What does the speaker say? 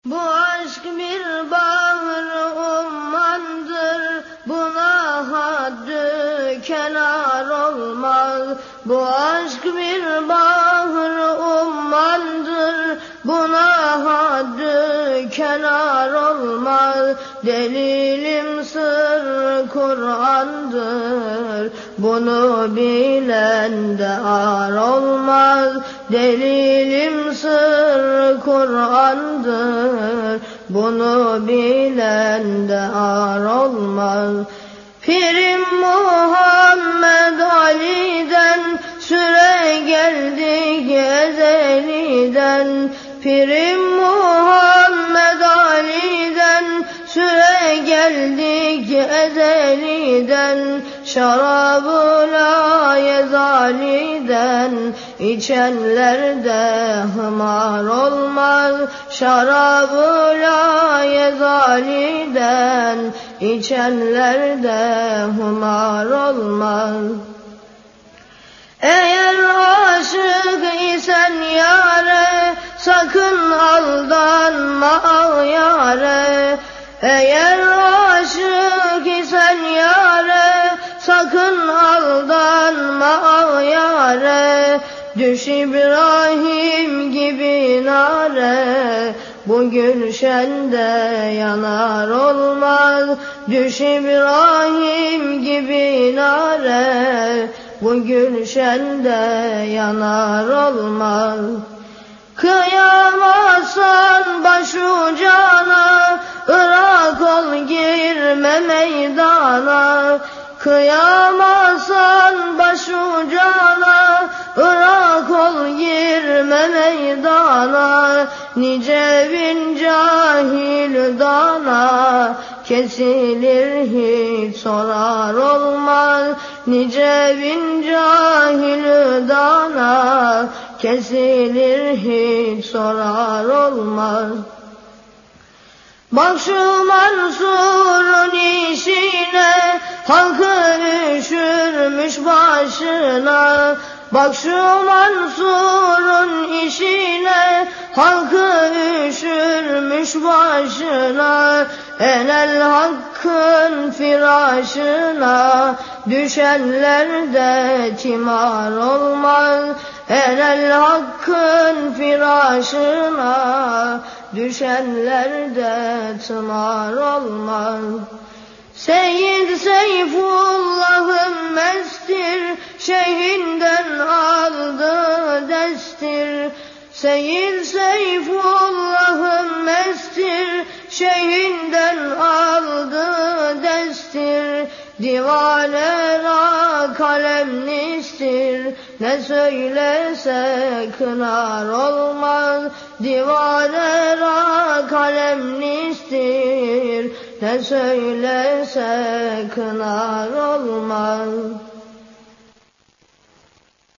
Bu aşk bir bağır ummandır, buna haddü kenar olmaz. Bu aşk bir bağır ummandır, buna haddü kenar olmaz. Delilim sır Kur'an'dır, bunu bilen de ar olmaz. Delilim sır Kur'an'dır, bunu bilen de ar olmaz. Pirim Muhammed Ali'den süre geldik ezeliden. Pirim Muhammed Ali'den süre geldik ezeliden. Şarabı la yezaliden içenler de hımar olmaz. Şarabı la yezaliden içenler de hımar olmaz. Eğer aşık isen yâre, sakın aldanma yâre. Eğer aşık isen yâre, sakın aldanma yâre. Düş İbrahim gibi nare, bu gülşende yanar olmaz. Düş İbrahim gibi nare, bu gülşende yanar olmaz. Kıyamazsan başucana, Irak ol girme meydana. Kıyamazsan başucana, Irak ol girme meydana. Nice bin cahil dana, kesilir hiç sorar olmaz. Nice bin cahil dana, kesilir hiç sorar olmaz. Bak şu Mansur'un işine, halkı üşürmüş başına. Bak şu Mansur'un işine, halkı üşürmüş başına. Enel hakkın firâşına, düşenler de timar olmaz. Enel hakkın firâşına, düşenler de tımar olmaz. Seyyid Seyfullah'ın mestir, şeyhinden aldı destir. Seyyid Seyfullah'ın mestir, şeyhinden aldı destir. Divane ra kalemlistir, ne söylese kınar olmaz. Divane ra kalemlistir, ne söylese kınar olmaz.